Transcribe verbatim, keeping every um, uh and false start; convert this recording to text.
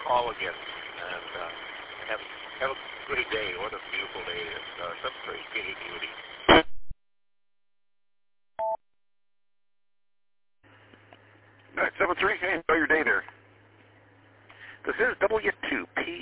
call again. And uh, have, have a great day. What a beautiful day. It's uh, such great beauty. nine seven three, hey, enjoy your day there. This is W two P